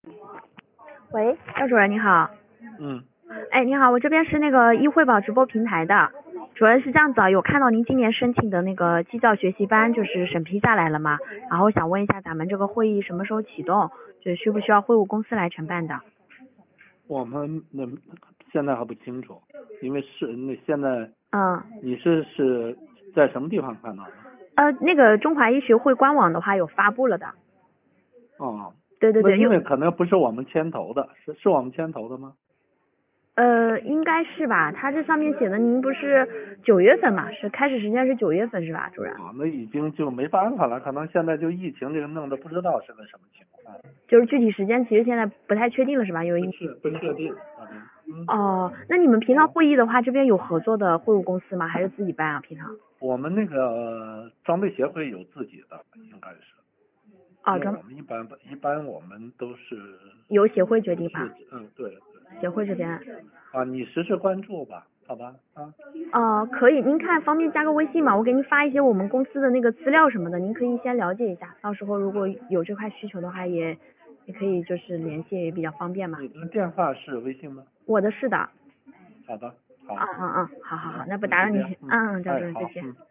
喂，赵主任你好。哎，你好，我这边是那个易汇宝直播平台的。主任是这样子啊，有看到您今年申请的那个绩效学习班，就是审批下来了嘛？然后想问一下，咱们这个会议什么时候启动？就是需不需要会务公司来承办的？ 我们现在还不清楚，因为现在你是在什么地方看到的？ 那个中华医学会官网的话有发布了的。 哦， 对， 因为可能不是我们牵头的，是我们牵头的吗？ 应该是吧，他这上面写的您不是9月份嘛，是开始时间是9月份是吧，主任？ 那已经就没办法了，可能现在就疫情这个弄得不知道是个什么情况。 就是具体时间其实现在不太确定了是吧？因为不确定。 哦，那你们平常会议的话，这边有合作的会务公司吗？还是自己办啊？平常？ 我们那个装备协会有自己的，应该是。我们一般我们都是由协会决定吧。 对。 协会这边。 你实时关注吧，好吧可以，您看方便加个微信嘛？我给您发一些我们公司的那个资料什么的，您可以先了解一下，到时候如果有这块需求的话，也可以就是联系，也比较方便嘛。 你的电话是微信吗？ 我的是的。 好的，好。 好，那不打扰你。赵主任，再见。